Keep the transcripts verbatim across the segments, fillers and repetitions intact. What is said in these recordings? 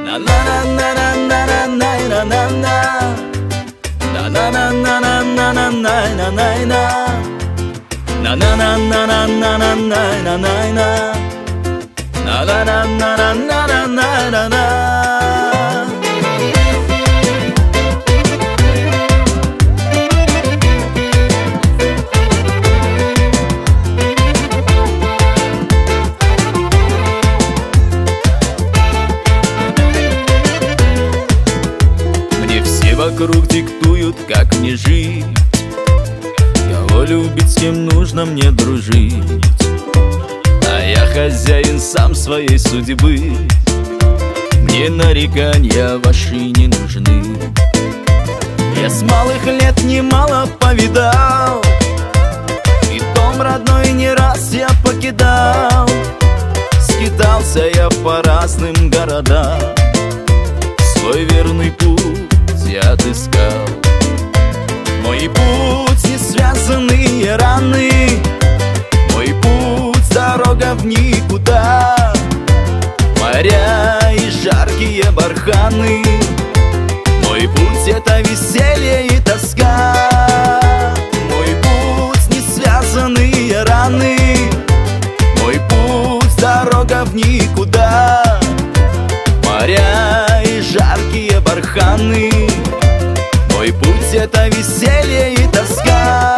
Мне все вокруг диктуют, как мне жить, кого любить, с кем нужно мне дружить. А я хозяин сам своей судьбы, мне нарекания ваши не нужны. Я с малых лет немало повидал, и дом родной не раз я покидал. Скитался я по разным городам, свой верный путь я отыскал. Мой путь не связанные раны, мой путь дорога в никуда. Моря и жаркие барханы, мой путь это веселье и тоска. Мой путь не связанные раны, мой путь дорога в никуда. Моря и жаркие барханы, мой путь это веселье и тоска.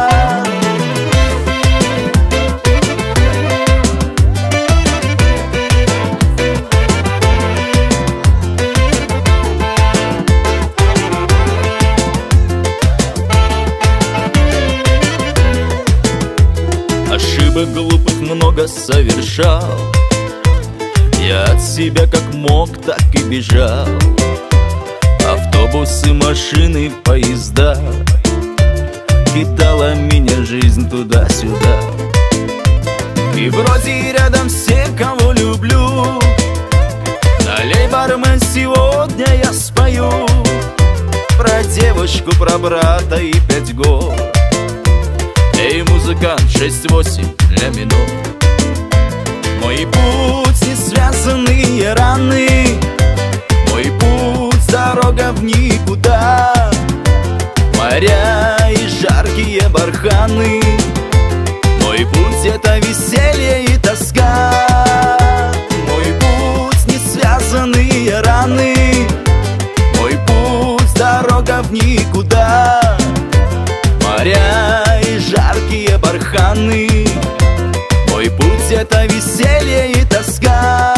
Ошибок глупых много совершал, я от себя как мог, так и бежал. Автобусы, машины, поезда, кидала меня жизнь туда-сюда. И вроде рядом все, кого люблю. Налей, бармен, сегодня я спою про девочку, про брата и пять гор. Эй, музыкант, шесть-восемь ля минор. Мой путь не связанные раны, мой путь дорога в никуда. Моря и жаркие барханы, мой путь это веселье и тоска. Мой путь не связанные раны, мой путь дорога в никуда. Моря и жаркие барханы, мой путь это веселье и тоска.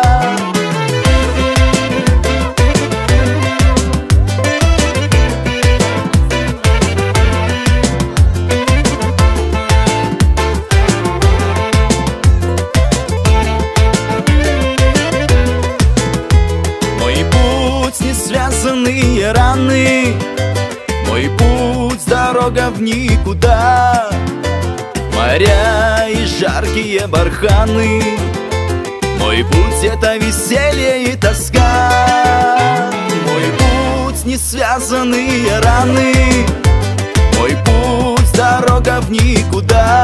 Мой путь не связанные раны, мой путь дорога в никуда. Моря и жаркие барханы, мой путь это веселье и тоска. Мой путь не связанные раны, мой путь дорога в никуда.